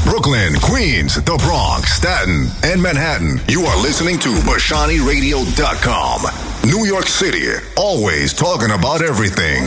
Brooklyn, Queens, the Bronx, Staten, and Manhattan. You are listening to BashaniRadio.com. New York City, always talking about everything.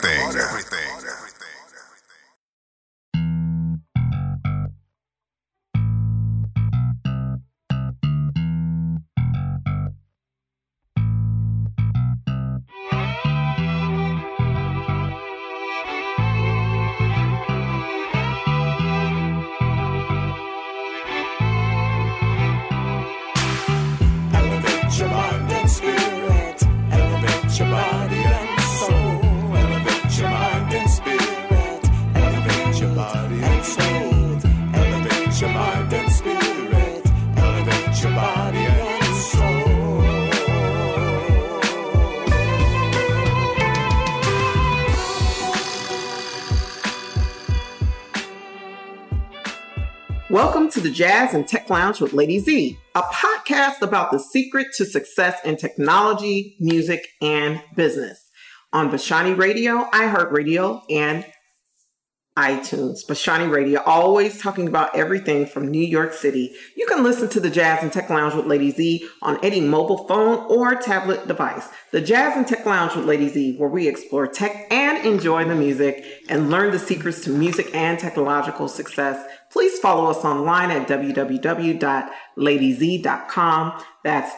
Welcome to the Jazz and Tech Lounge with Lady Z, a podcast about the secret to success in technology, music, and business. On Bashani Radio, iHeartRadio, and iTunes. Bashani Radio, always talking about everything from New York City. You can listen to the Jazz and Tech Lounge with Lady Z on any mobile phone or tablet device. The Jazz and Tech Lounge with Lady Z, where we explore tech and enjoy the music and learn the secrets to music and technological success. Please follow us online at www.ladyz.com. That's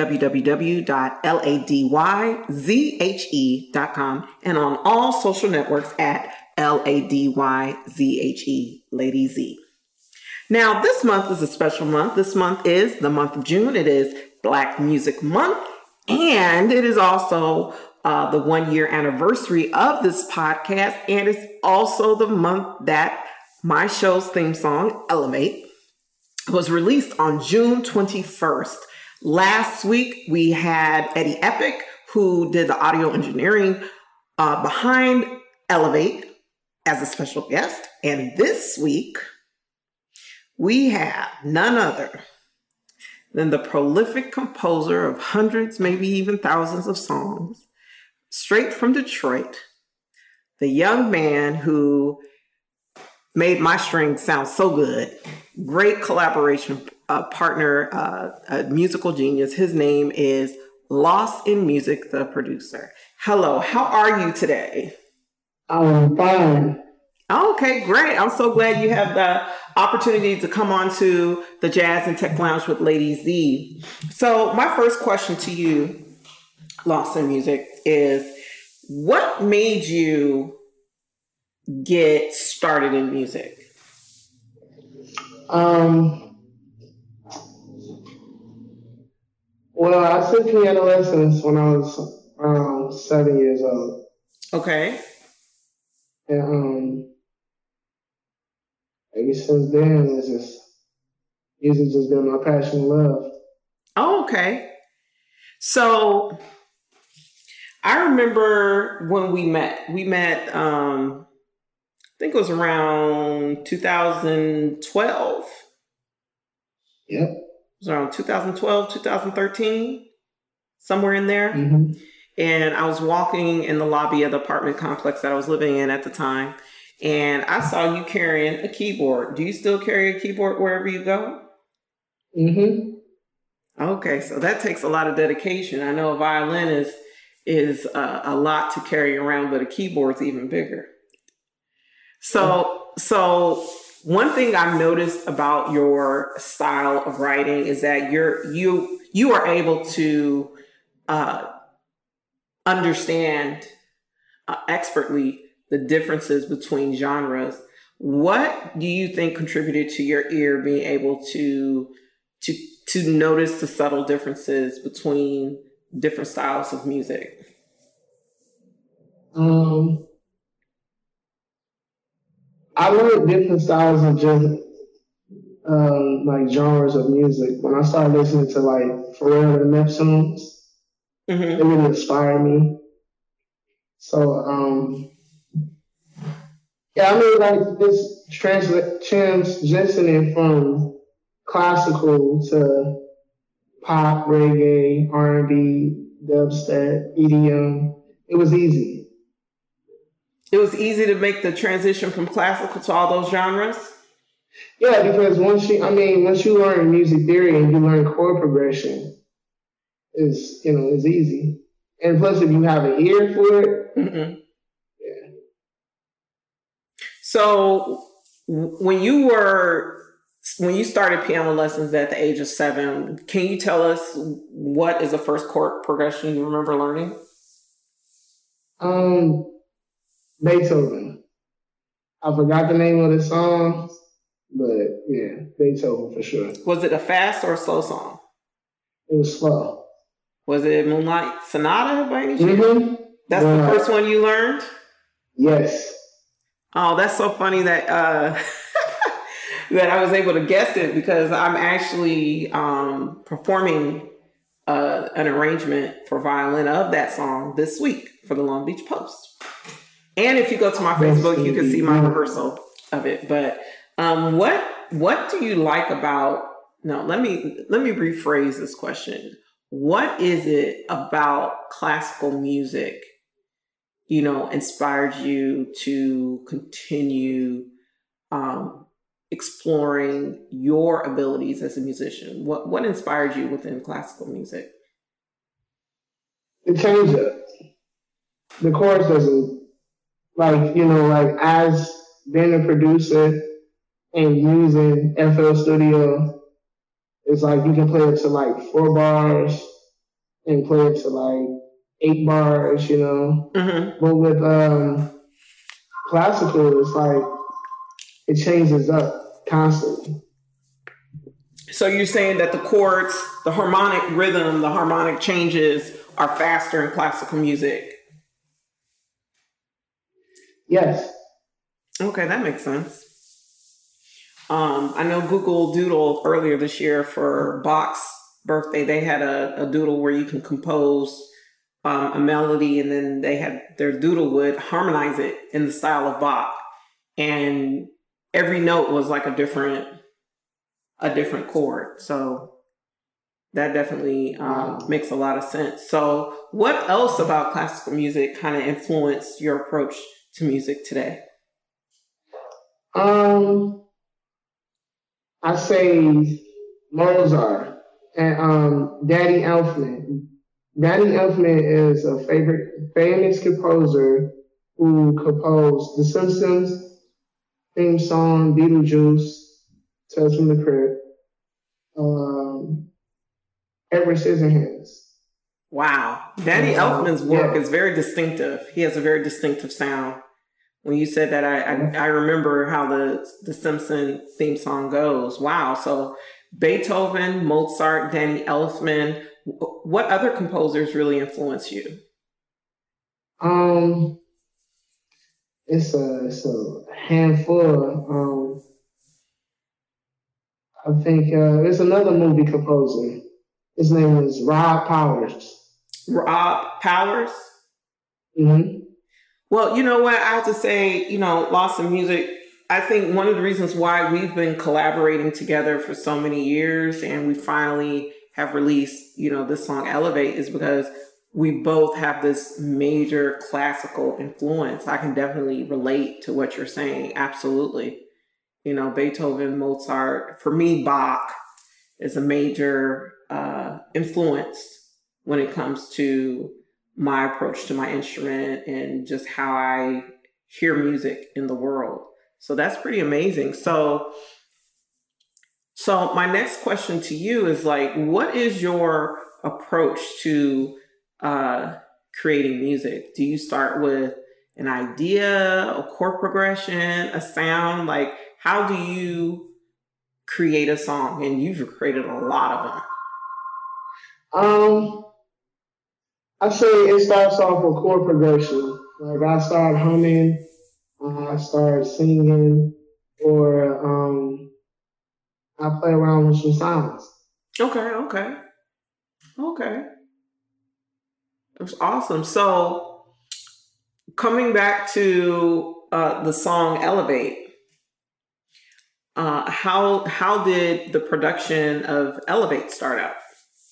www.ladyzhe.com, and on all social networks at LADYZHE, Lady Z. Now, this month is a special month. This month is the month of June. It is Black Music Month, and it is also the 1-year anniversary of this podcast, and it's also the month that my show's theme song, Elevate, was released on June 21st. Last week, we had Eddie Epic, who did the audio engineering behind Elevate as a special guest. And this week, we have none other than the prolific composer of hundreds, maybe even thousands of songs, straight from Detroit, the young man who made my strings sound so good. Great collaboration partner, a musical genius. His name is Lost in Music, the producer. Hello, how are you today? I'm fine. Okay, great. I'm so glad you have the opportunity to come on to the Jazz and Tech Lounge with Lady Z. So my first question to you, Lost in Music, is what made you get started in music? Well, I took piano lessons when I was 7 years old. Okay. And maybe since then, music just been my passion and love. Oh, okay. So I remember when we met. I think it was around 2012. Yep. It was around 2012, 2013, somewhere in there. Mm-hmm. And I was walking in the lobby of the apartment complex that I was living in at the time. And I saw you carrying a keyboard. Do you still carry a keyboard wherever you go? Mm-hmm. Okay, so that takes a lot of dedication. I know a violin is a lot to carry around, but a keyboard's even bigger. So one thing I've noticed about your style of writing is that you are able to understand expertly the differences between genres. What do you think contributed to your ear being able to notice the subtle differences between different styles of music? I learned different styles of just like genres of music. When I started listening to like Pharrell and Neptunes, Mm-hmm. it really inspired me. So yeah, I mean like this transitioning from classical to pop, reggae, R&B, dubstep, EDM, it was easy. It was easy to make the transition from classical to all those genres? Yeah, because once you learn music theory and you learn chord progression, is easy. And plus, if you have an ear for it, Mm-hmm. yeah. So when you started piano lessons at the age of 7, can you tell us what is the first chord progression you remember learning? Um, Beethoven. I forgot the name of the song, but yeah, Beethoven for sure. Was it a fast or a slow song? It was slow. Was it Moonlight Sonata by any chance? Mm-hmm. That's the first one you learned? Yes. Oh, that's so funny that that I was able to guess it, because I'm actually performing an arrangement for violin of that song this week for the Long Beach Post. And if you go to my Facebook, you can see my rehearsal of it. But what do you like about? No, let me rephrase this question. What is it about classical music, inspired you to continue exploring your abilities as a musician? What inspired you within classical music? The change up. The chorus doesn't like as being a producer and using FL Studio, it's like you can play it to like 4 bars and play it to like 8 bars, Mm-hmm. But with classical, it's like it changes up constantly. So you're saying that the chords, the harmonic rhythm, the harmonic changes are faster in classical music? Yes. Okay, that makes sense. I know Google Doodle earlier this year for Bach's birthday, they had a doodle where you can compose a melody, and then they had their doodle would harmonize it in the style of Bach. And every note was like a different chord. So that definitely makes a lot of sense. So what else about classical music kind of influenced your approach to music today? I say Mozart and Danny Elfman. Danny Elfman is a famous composer who composed The Simpsons theme song, Beetlejuice, Tales from the Crypt, Edward Scissorhands. Wow. Danny Elfman's work is very distinctive. He has a very distinctive sound. When you said that, I remember how the Simpson theme song goes. Wow. So Beethoven, Mozart, Danny Elfman. What other composers really influence you? It's a handful. I think there's another movie composer. His name is Rob Powers. Rob Powers? Mm-hmm. Well, you know what? I have to say, Lost in Music, I think one of the reasons why we've been collaborating together for so many years and we finally have released, this song Elevate, is because we both have this major classical influence. I can definitely relate to what you're saying. Absolutely. Beethoven, Mozart, for me, Bach is a major influence when it comes to my approach to my instrument and just how I hear music in the world. So that's pretty amazing. So my next question to you is what is your approach to creating music? Do you start with an idea, a chord progression, a sound? How do you create a song? And you've created a lot of them. I say it starts off with chord progression. Like I start humming, I start singing, or I play around with some sounds. Okay. That's awesome. So coming back to the song Elevate, how did the production of Elevate start out?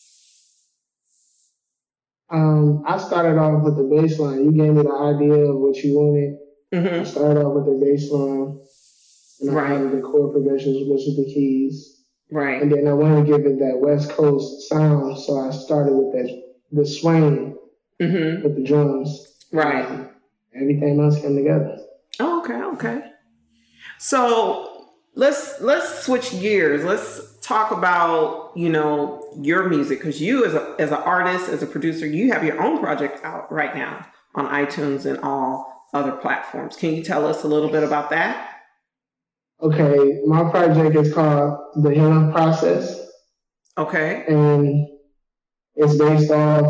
I started off with the bass line. You gave me the idea of what you wanted. Mm-hmm. I started off with the bass line. And I Right. added the chord progressions, which is the keys. Right. And then I wanted to give it that West Coast sound, so I started with the swing with the drums. Right. Everything else came together. Oh, okay. So let's switch gears. Let's talk about, your music, because you as an artist, as a producer, you have your own project out right now on iTunes and all other platforms. Can you tell us a little bit about that? Okay, my project is called The Healing Process. Okay. And it's based off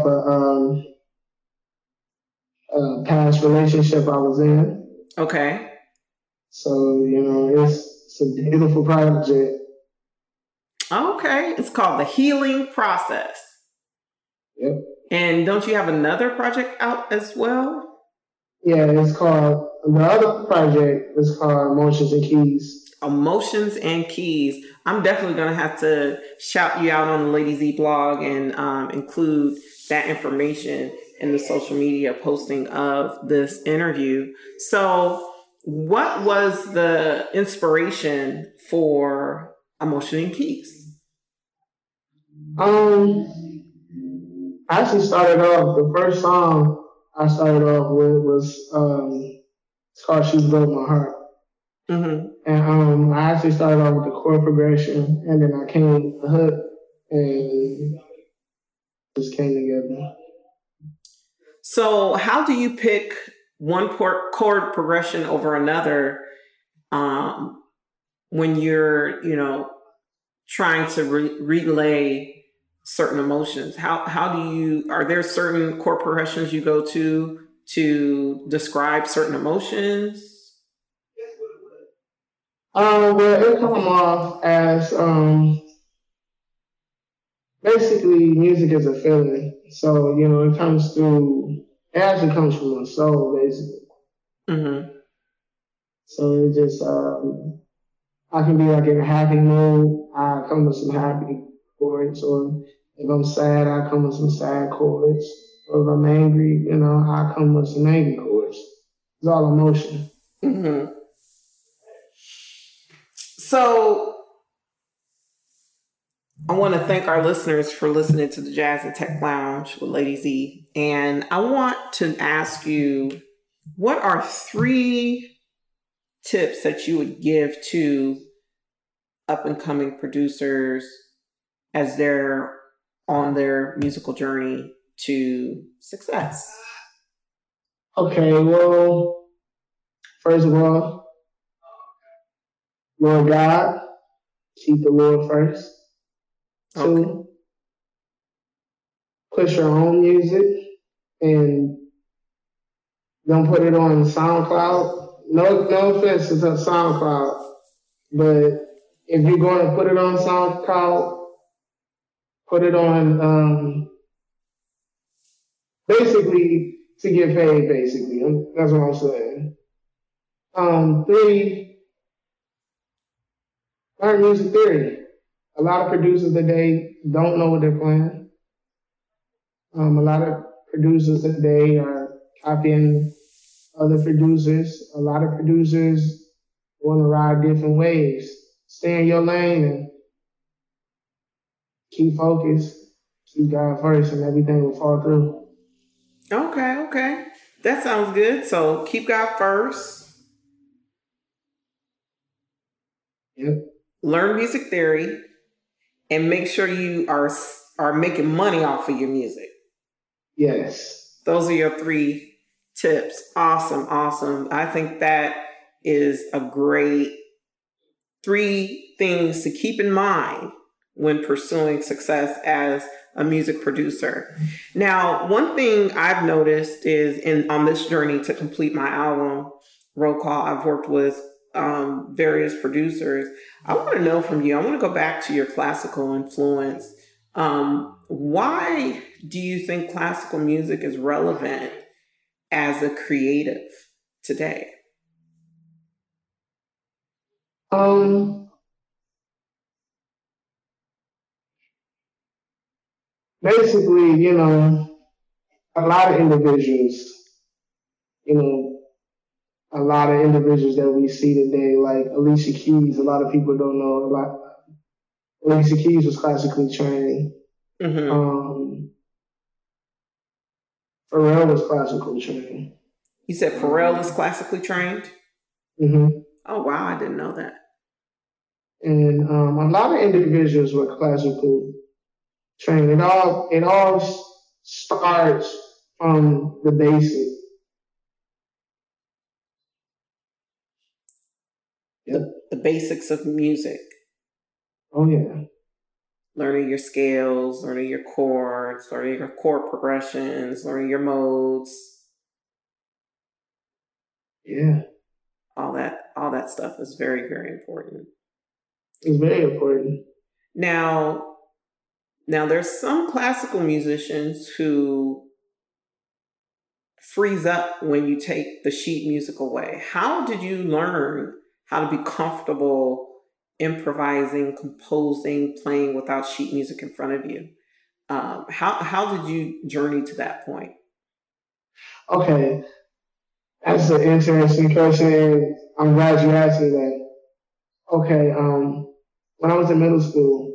a past relationship I was in. Okay. So, it's a beautiful project. Okay. It's called The Healing Process. Yep. And don't you have another project out as well? Yeah, the other project is called Emotions and Keys. Emotions and Keys. I'm definitely going to have to shout you out on the Lady Z blog and include that information in the social media posting of this interview. So what was the inspiration for Emotion and Keys? I actually started off, the first song I started off with was, it's called She Broke My Heart. Mm-hmm. And I actually started off with the chord progression, and then I came with the hook, and just came together. So how do you pick one chord progression over another when you're, trying to relay certain emotions? Are there certain chord progressions you go to describe certain emotions? Well, it come off as basically music is a feeling. So it actually comes from my soul, basically. Mm-hmm. So it just I can be like in a happy mood, I come with some happy chords, or if I'm sad, I come with some sad chords. Or if I'm angry, I come with some angry chords. It's all emotion. Mm-hmm. So I want to thank our listeners for listening to the Jazz and Tech Lounge with Lady Z. And I want to ask you, what are 3 tips that you would give to up and coming producers as they're on their musical journey to success? Okay, well, first of all, Lord God, keep the Lord first. Okay. 2, push your own music and don't put it on SoundCloud. No offense to SoundCloud, but if you're going to put it on SoundCloud, put it on basically to get paid. Basically, that's what I'm saying. 3, learn music theory. A lot of producers today don't know what they're playing. A lot of producers today are copying other producers. A lot of producers want to ride different waves. Stay in your lane and keep focused. Keep God first, and everything will fall through. Okay. That sounds good. So keep God first. Yep. Learn music theory, and make sure you are making money off of your music. Yes. Those are your 3 tips. Awesome. I think that is a great 3 things to keep in mind when pursuing success as a music producer. Now, one thing I've noticed is on this journey to complete my album, Roll Call, I've worked with various producers. I want to know from you, I want to go back to your classical influence. Why do you think classical music is relevant as a creative today? Basically, a lot of individuals, a lot of individuals that we see today, like Alicia Keys. A lot of people don't know a lot. Alicia Keys was classically trained. Pharrell was classically trained. You said Pharrell is classically trained? Oh, wow. I didn't know that. And a lot of individuals were classical trained. It all starts from the basic. The basics of music. Oh, yeah. Learning your scales, learning your chords, learning your chord progressions, learning your modes. Yeah. All that stuff is very, very important. It's very important. Now there's some classical musicians who freeze up when you take the sheet music away. How did you learn how to be comfortable improvising, composing, playing without sheet music in front of you? How did you journey to that point? Okay, that's an interesting question. I'm glad you asked me that. Okay, when I was in middle school,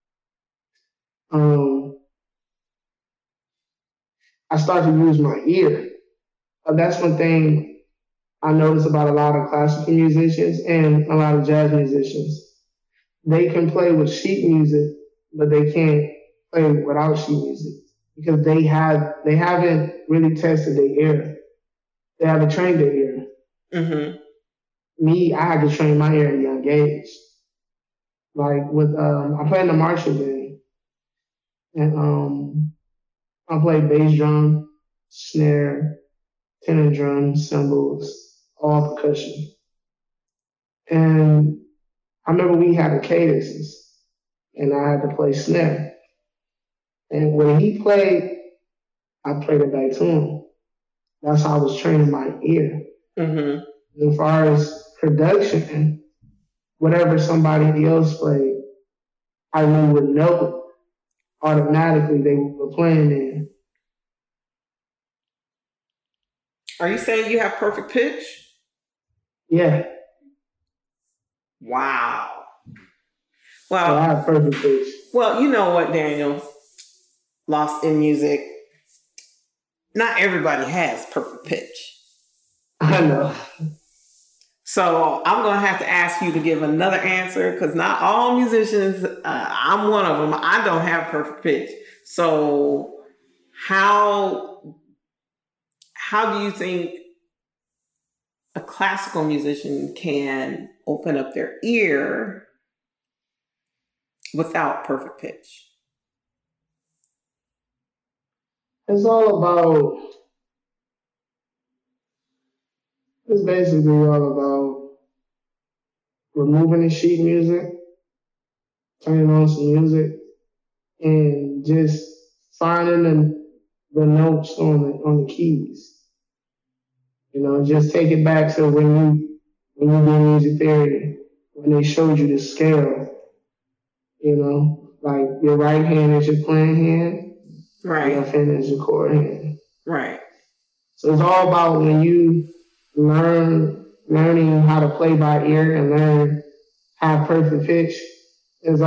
I started to use my ear. That's one thing I noticed about a lot of classical musicians and a lot of jazz musicians. They can play with sheet music, but they can't play without sheet music because they haven't really tested their ear. They haven't trained their ear. Me, I had to train my ear at a young age. Like with I play in the marching band, and I play bass drum, snare, tenor drum, cymbals, all percussion. And I remember we had the cadences, and I had to play snare. And when he played, I played it back to him. That's how I was training my ear. As far as production, whatever somebody else played, I would know automatically they were playing in. Are you saying you have perfect pitch? Yeah. Wow. Well, I have perfect pitch. Well, you know what, Daniel? Lost in Music. Not everybody has perfect pitch. I know. So I'm going to have to ask you to give another answer because not all musicians, I'm one of them, I don't have perfect pitch. So how do you think a classical musician can open up their ear without perfect pitch? It's basically all about removing the sheet music, turning on some music, and just finding the notes on the keys. You know, just take it back to when you do music theory, when they showed you the scale. You know, like your right hand is your playing hand, right? Your left hand is your chord hand, right? So it's all about when you learning how to play by ear and learn have perfect pitch. It's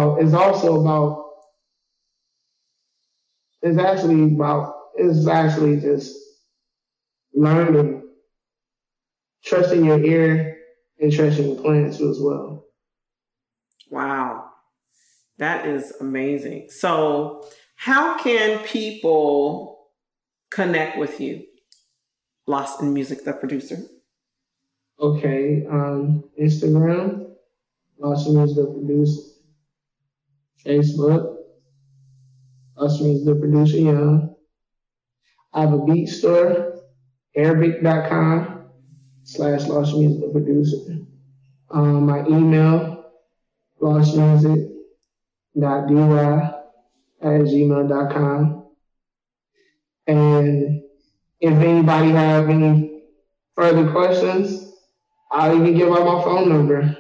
actually just learning, trusting your ear and trusting your playing too as well. Wow. That is amazing. So how can people connect with you? Lost in Music, the producer. Okay. Instagram, Lost in Music, the producer. Facebook, Lost in Music, the producer, Young. I have a beat store, Arabic.com/Lost in Music, the producer. My email, lostmusic.dy@gmail.com. And if anybody have any further questions, I'll even give out my phone number.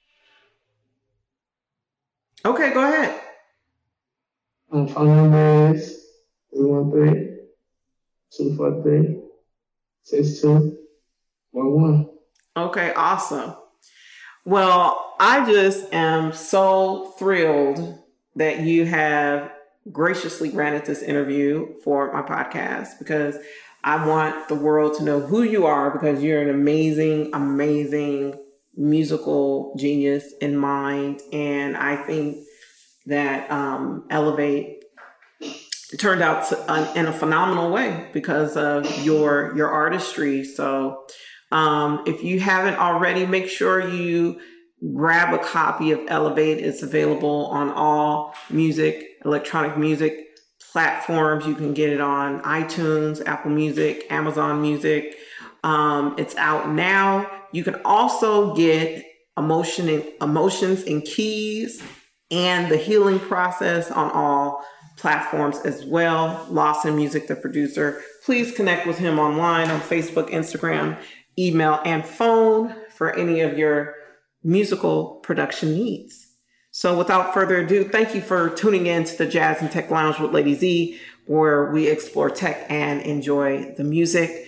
Okay, go ahead. My phone number is 313-243-6288. 1-1. Okay, awesome. Well, I just am so thrilled that you have graciously granted this interview for my podcast, because I want the world to know who you are, because you're an amazing, amazing musical genius in mind. And I think that Elevate turned out in a phenomenal way because of your artistry. So if you haven't already, make sure you grab a copy of Elevate. It's available on all electronic music platforms. You can get it on iTunes, Apple Music, Amazon Music. It's out now. You can also get Emotions and Keys and The Healing Process on all platforms as well. Lawson Music, the producer. Please connect with him online on Facebook, Instagram, email, and phone for any of your musical production needs. So without further ado, thank you for tuning in to the Jazz and Tech Lounge with Lady Z, where we explore tech and enjoy the music.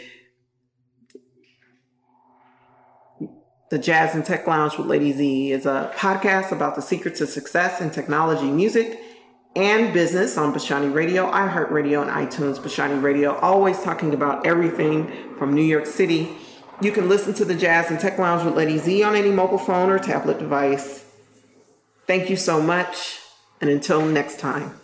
The Jazz and Tech Lounge with Lady Z is a podcast about the secrets of success in technology, music, and business on Bashani Radio, iHeartRadio, and iTunes. Bashani Radio, always talking about everything from New York City. You can listen to the Jazz and Tech Lounge with Lady Z on any mobile phone or tablet device. Thank you so much, and until next time.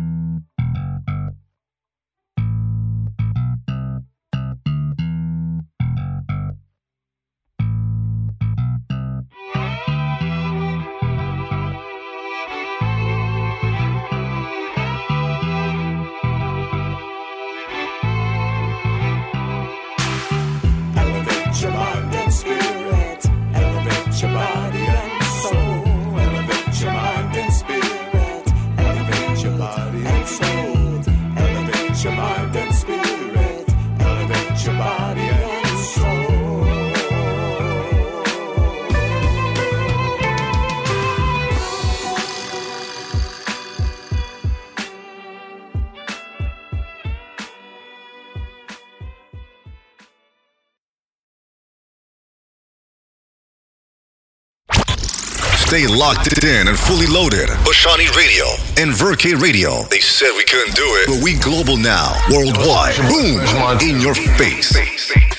Stay locked in and fully loaded. Bashani Radio and Verke Radio. They said we couldn't do it, but we global now. Worldwide. Boom. In your face.